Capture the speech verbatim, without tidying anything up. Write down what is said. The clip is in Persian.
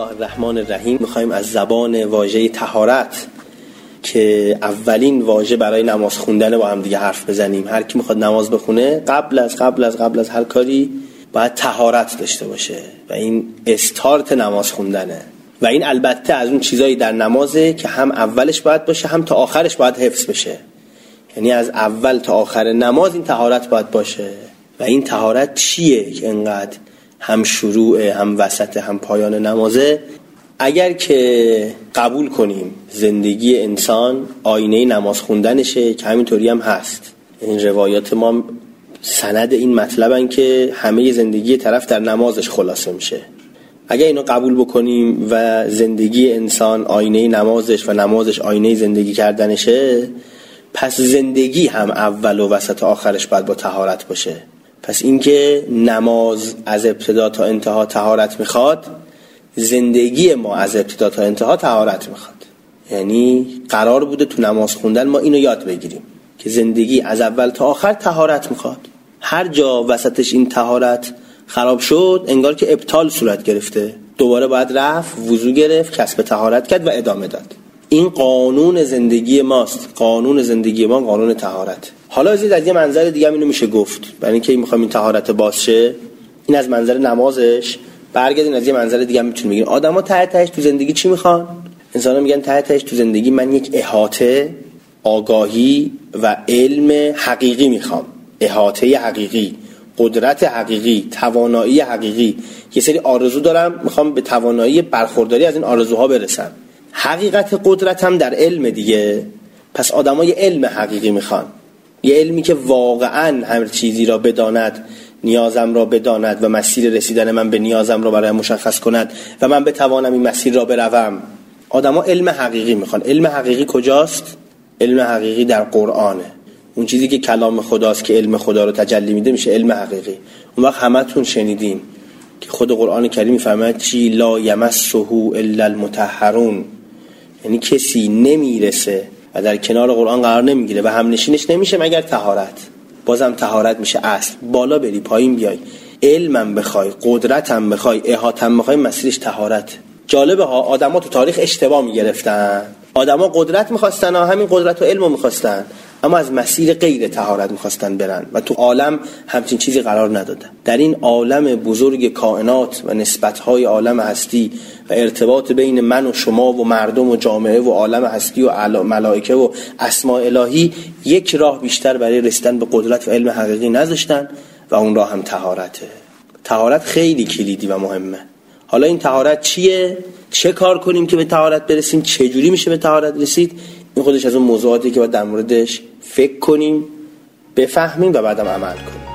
الله الرحمن الرحیم. میخوایم از زبان واژه طهارت که اولین واژه برای نماز خوندن با هم دیگه حرف بزنیم. هر کی میخواد نماز بخونه قبل از قبل از قبل از هر کاری باید طهارت داشته باشه و این استارت نماز خوندنه. و این البته از اون چیزایی در نمازه که هم اولش باید باشه هم تا آخرش باید حفظ بشه. یعنی از اول تا آخر نماز این طهارت باید باشه. و این طهارت چیه که انقدر هم شروع هم وسط هم پایان نمازه؟ اگر که قبول کنیم زندگی انسان آینه نماز خوندنشه که همینطوری هم هست، این روایات ما سند این مطلبن که همه زندگی طرف در نمازش خلاصه میشه. اگر اینو قبول بکنیم و زندگی انسان آینه نمازش و نمازش آینه زندگی کردنشه، پس زندگی هم اول و وسط و آخرش باید با طهارت باشه. پس اینکه نماز از ابتدا تا انتها طهارت میخواد، زندگی ما از ابتدا تا انتها طهارت میخواد. یعنی قرار بوده تو نماز خوندن ما اینو یاد بگیریم که زندگی از اول تا آخر طهارت میخواد. هر جا وسطش این طهارت خراب شد انگار که ابطال صورت گرفته، دوباره باید رفت وضو گرفت، کسب طهارت کرد و ادامه داد. این قانون زندگی ماست. قانون زندگی ما قانون طهارت. حالا از یه منظر دیگه هم اینو میشه گفت، برای اینکه میخوایم این طهارت باز شه، این از منظر نمازش برگردین از یه منظر دیگه هم میتونیم بگیم آدما ته تهش تو زندگی چی میخوان؟ انسانا میگن ته تهش تو زندگی من یک احاطه، آگاهی و علم حقیقی میخوام. احاطه حقیقی، قدرت حقیقی، توانایی حقیقی. یه سری آرزو دارم، میخوام به توانایی برخورداری از این آرزوها برسم. حقیقت قدرتم در علم دیگه. پس آدما یه علم حقیقی میخوان، یه علمی که واقعا هر چیزی را بداند، نیازم را بداند و مسیر رسیدن من به نیازم را برای مشخص کند و من بتوانم این مسیر را بروم. آدما علم حقیقی میخوان. علم حقیقی کجاست؟ علم حقیقی در قرآنه. اون چیزی که کلام خداست که علم خدا رو تجلی میده میشه علم حقیقی. اون وقت همتون شنیدین که خود قرآن کریم میفرماید چی؟ لا یمسه الا المطهرون. یعنی کسی نمیرسه و در کنار قرآن قرار نمیگیره و هم نشینش نمیشه مگر طهارت. بازم طهارت میشه اصل. بالا بری پایین بیای، علمم بخوای، قدرتم بخوای، احاطه‌ام بخوای، مسیرش طهارت. جالبه ها، آدما تو تاریخ اشتباه میگرفتن. آدما قدرت میخواستن، همین قدرت و علمو میخواستن، اما از مسیر غیر طهارت میخواستن برن و تو عالم همچین چیزی قرار ندادن. در این عالم بزرگ کائنات و نسبت‌های عالم هستی و ارتباط بین من و شما و مردم و جامعه و عالم هستی و ملائکه و اسماء الهی، یک راه بیشتر برای رسیدن به قدرت و علم حقیقی نذاشتن و اون راه هم طهارته. طهارت خیلی کلیدی و مهمه. حالا این طهارت چیه؟ چه کار کنیم که به طهارت برسیم؟ چه جوری میشه به طهارت رسید؟ این خودش از اون موضوعاتی که باید در موردش فکر کنیم، بفهمیم و بعدم عمل کنیم.